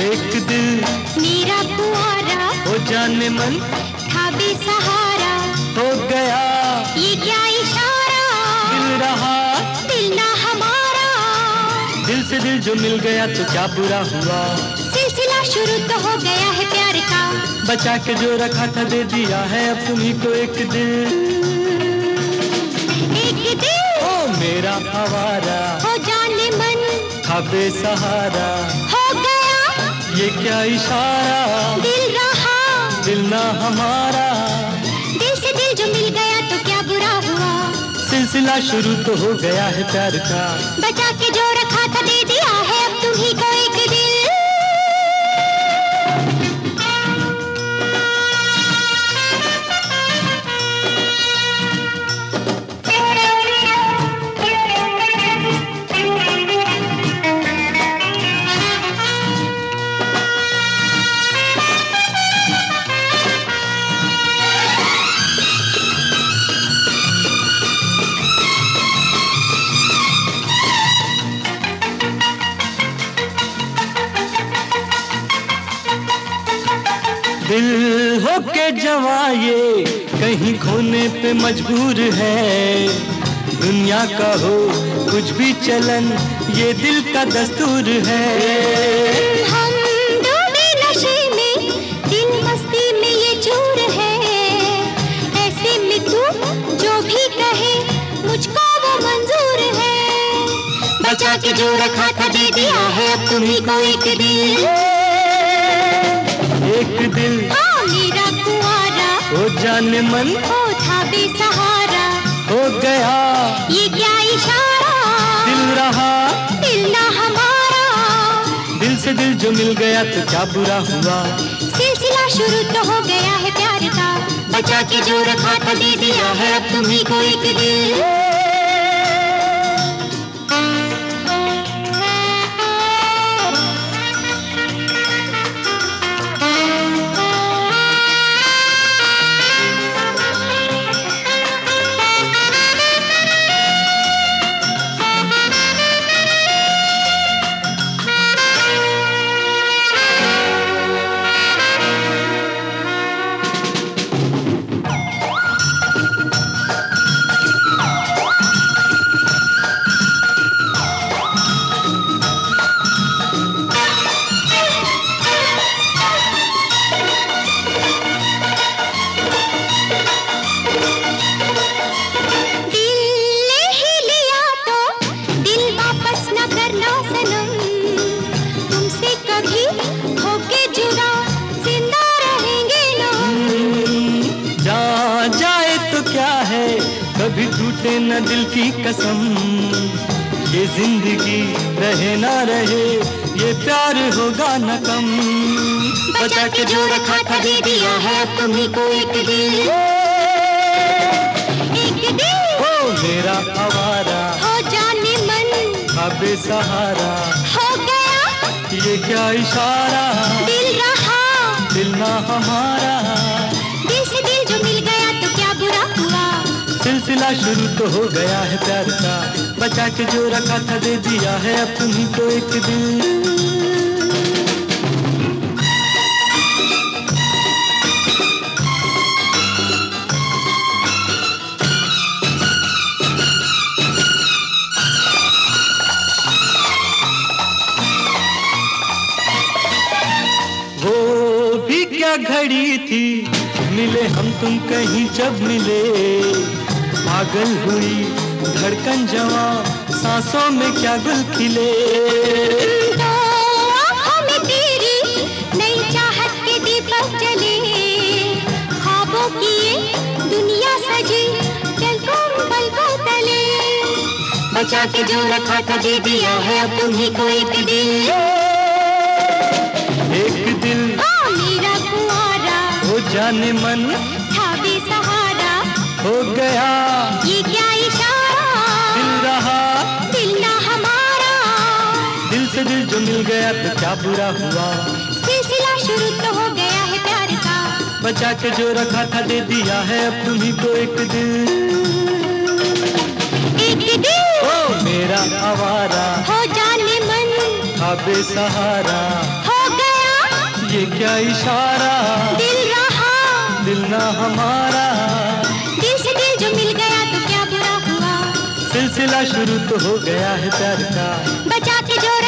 एक दिल मेरा कुआरा, हो जाने मन था बेसहारा, हो गया ये क्या इशारा, दिल रहा दिल ना हमारा। दिल से दिल जो मिल गया तो क्या बुरा हुआ, सिलसिला शुरू तो हो गया है प्यार का, बचा के जो रखा था दे दिया है अब तुम्ही को एक दिल। एक दिल ओ मेरा आवारा, हो जाने मन था बेसहारा, हो गया ये क्या इशारा, दिल रहा दिल ना हमारा। दिल से दिल जो मिल गया तो क्या बुरा हुआ, सिलसिला शुरू तो हो गया है प्यार का, बचा के जो रखा था दे दिया है अब तुम्ही को एक दिल। दिल हो के जवा ये कहीं खोने पे मजबूर है, दुनिया का हो कुछ भी चलन ये दिल का दस्तूर है। हम डूबे नशे में, दिल मस्ती में ये चूर है, ऐसे में तू जो भी कहे मुझको वो मंजूर है, बचा के जो रखा था दे दिया है अब तुम्ही को एक दिल। एक दिल हाँ मेरा कुआरा, हो जाने मन हो था बेसहारा, हो गया ये क्या इशारा, दिल रहा दिल ना हमारा। दिल से दिल जो मिल गया तो क्या बुरा हुआ, सिलसिला शुरू तो हो गया है प्यार का, बचा के जो रखा था दे दिया है अब तुम्ही को एक दिल। कभी टूटे न दिल की कसम, ये जिंदगी रहे ना रहे ये प्यार होगा न कम, बचा के जो रखा था दे दिया है अब तुम्ही को एक दिल। एक दिल हो मेरा आवारा, हो जाने मन था बेसहारा, हो गया ये क्या इशारा, दिल रहा दिल ना हमारा। दिल से दिल जो मिल गया तो क्या बुरा हुआ, सिलसिला शुरू तो हो गया है प्यार का, बचा के जो रखा था दे दिया है अब तुम्ही को एक दिल। वो भी क्या घड़ी थी मिले हम तुम कहीं जब मिले, पागल हुई धड़कन जवां सांसों में क्या गुल खिले। तो आँखों में तेरी नई चाहत के दीपक जले, ख्वाबों की ये दुनिया सजी पलकों तले, बचा के जो रखा था दे दिया है अब तुम्ही को एक दिल। एक दिल हाँ मेरा कुआरा, हो जाने मन था बेसहारा, हो गया ये क्या इशारा, दिल रहा दिल ना हमारा। दिल से दिल जो मिल गया तो क्या बुरा हुआ, सिलसिला शुरू तो हो गया है प्यार का, बचा के जो रखा था दे दिया है अब तुम्ही को एक दिल। एक दिल ओ मेरा आवारा, हो जाने मन था बेसहारा, हो गया क्या इशारा, दिल रहा दिल ना हमारा। दिल से दिल जो मिल गया तो क्या बुरा हुआ, सिलसिला शुरू तो हो गया है प्यार का। बचा के जो